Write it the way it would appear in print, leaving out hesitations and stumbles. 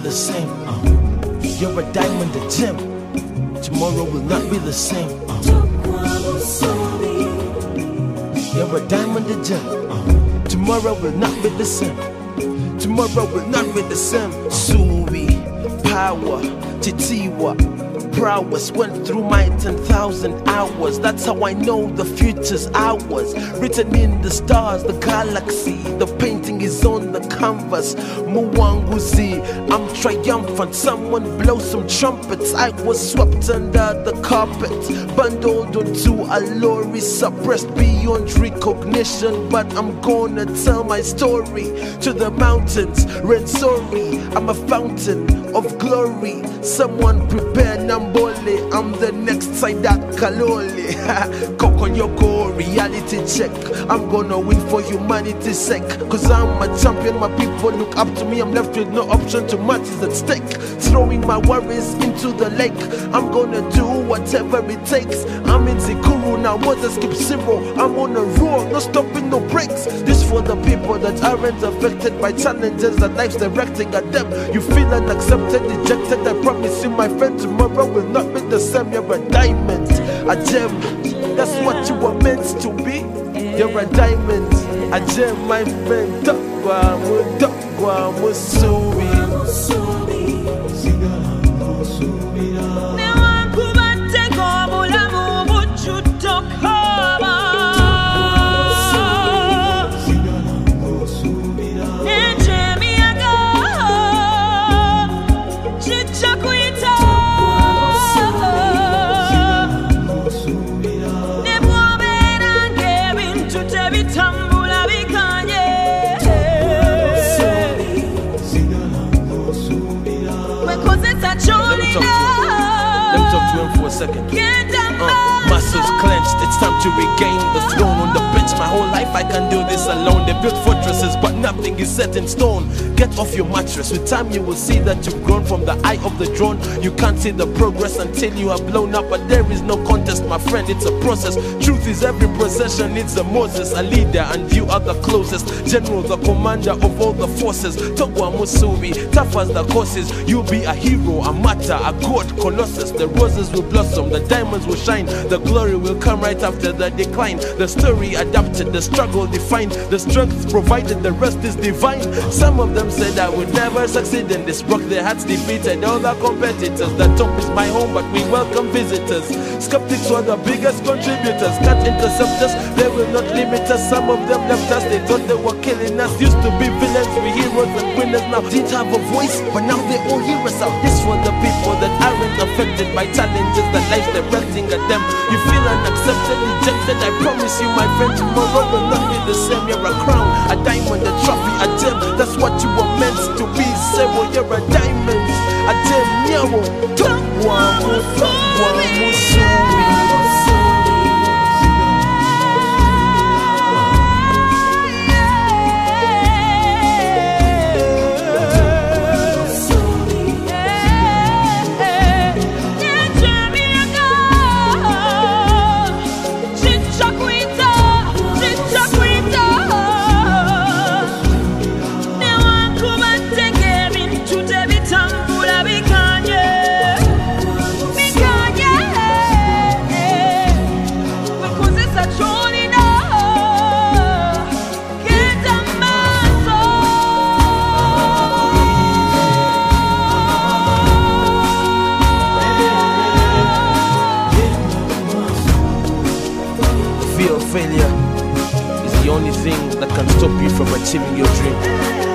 the same. You're a diamond, a gem. Tomorrow will not be the same. You're a diamond, a gem. Tomorrow will not be the same. Tomorrow will not be the same. Subi, power, Titiwa, prowess. Went through my 10,000 hours. That's how I know the future's ours. Written in the stars, the galaxy. The painting is on the canvas. Muwanguzi, I'm triumphant. Someone blow some trumpets. I was swept under the carpet, bundled onto a lorry, suppressed beyond recognition. But I'm gonna tell my story to the mountains. Rensori, I'm a fountain of glory. Someone prepare Nambole. I'm the next side that Kalole. Kokoyoko, reality check. I'm gonna win for humanity's sake. Cause I'm a champion, my people look up to me. I'm left with no option, too much is at stake. Throwing my worries into the lake. I'm gonna do whatever it takes. I'm in Zikuru, now waters keep zero. I'm on a roll, no stopping, no breaks. This for the people that aren't affected by challenges that life's directing at them. You feel unaccepted, dejected. I promise you, my friend, tomorrow will not be the same. You're a diamond, a gem. That's what you were meant to be. You're a diamond, a gem, my friend. Tokwa Musubi. Let me talk to him for a second. Muscles clenched, it's time to regain the throne on the bench. My whole life I can do this alone. They built fortresses, but nothing is set in stone. Get off your mattress. With time you will see that you've grown from the eye of the drone. You can't see the progress until you are blown up. But there is no contest, my friend, it's a process. Truth is every procession needs a Moses, a leader, and you are the closest. General, the commander of all the forces. Togwa Musubi, tough as the courses. You'll be a hero, a martyr, a god, colossus. The roses will blossom, the diamonds will shine. The glory will come right after the decline. The story adapted, the struggle defined. The strength provided, the rest is divine. Some of them said I would never succeed in this. Broke their hearts, defeated all the competitors. The top is my home, but we welcome visitors. Skeptics were the biggest contributors. Can't intercept us, they will not limit us. Some of them left us, they thought they were killing us. Used to be villains, we heroes and winners now. Didn't have a voice, but now they all hear us out. This for the people that aren't affected by challenges that life's directing at them. You feel unaccepted, rejected. I promise you, my friend, tomorrow will not be the same. You're a crown, a diamond, a trophy, a gem. That's what you were meant to be. Say, well, you're a diamond, a gem. Nyawo, Tokwa Musubi. Failure is the only thing that can stop you from achieving your dream.